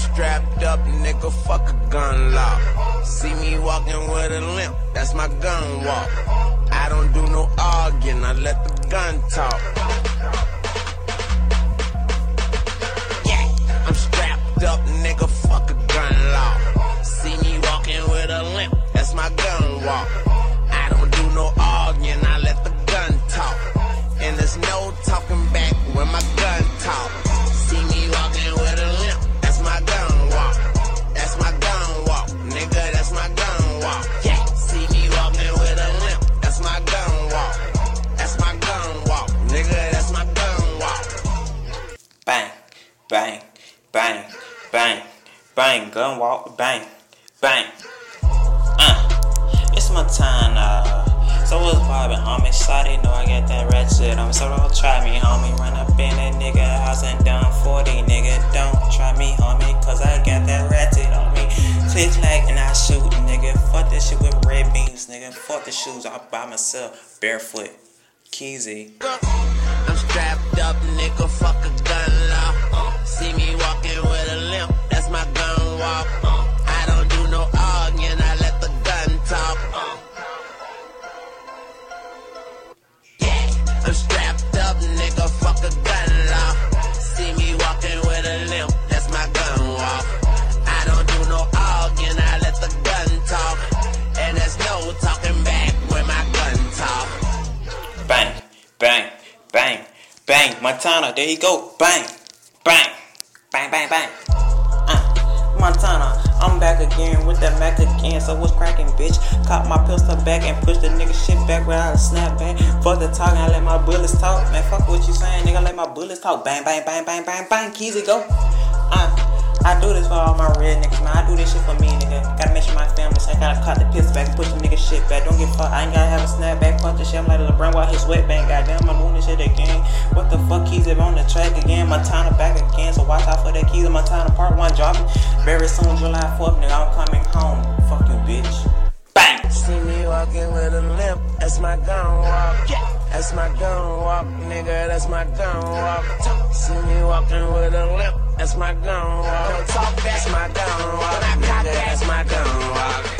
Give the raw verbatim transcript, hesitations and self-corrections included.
strapped up, nigga, fuck a gun law. See me walking with a limp, that's my gun walk. I don't do no arguing, I let the gun talk. Yeah, I'm strapped up, nigga, fuck a gun law. See me walking with a limp, that's my gun walk. I don't do no arguing, I let the gun talk. And there's no talking back when my gun talk. See me walking with a limp, that's my gun walk. That's my gun walk, nigga, that's my gun walk. Yeah, see me walking with a limp, that's my gun walk. That's my gun walk, nigga, that's my gun walk. Bang, bang, bang, bang, bang, gun walk, bang, bang. Uh, it's my time now. So what's poppin', homie? Shawty know I got that red shit on me, so don't try me, homie. Run up in that nigga house and down forty, nigga. Don't try me, homie, cause I got that ratchet on me. Click clack and I shoot, nigga. Fuck this shit with red beans, nigga. Fuck the shoes, I'm by myself, barefoot. Keezy. I'm strapped up, nigga, fuck a gun law. See me walking with a limp, that's my gun walk. I don't do no arguing, I let the gun talk. I'm strapped up, nigga, fuck a gun law. See me walking with a limp, that's my gun walk. I don't do no arguing, I let the gun talk. And there's no talking back when my gun talk. Bang, bang, bang, bang. Montana, there you go. Bang, bang, bang, bang, bang. Uh, Montana, I'm back again with that Mac again. So what's cracking, bitch? Caught my pistol back and push the nigga shit back without a snapback. Fuck the talking, I let my bullets talk. Man, fuck what you saying, nigga. Let my bullets talk. Bang, bang, bang, bang, bang, bang. Keezy, go. Uh, I do this for all my red niggas, man. I do this shit for me, nigga. Gotta make sure my family, so I gotta cut the pistol back and push the nigga shit back. Don't get fucked. I ain't gotta have a snapback. Fuck this shit. I'm like LeBron while his sweatband. Goddamn, I'm doing this shit again. What the fuck, Keezy on the track again? Montana back again, so watch out for that Keezy Montana part one dropping very soon, July fourth, nigga. I'm coming home. Fuck you, bitch. Bang! See me walking with a limp, that's my gun walk. That's my gun walk, nigga, that's my gun walk. See me walking with a limp, that's my gun walk. That's my gun walk, nigga, that's my gun walk.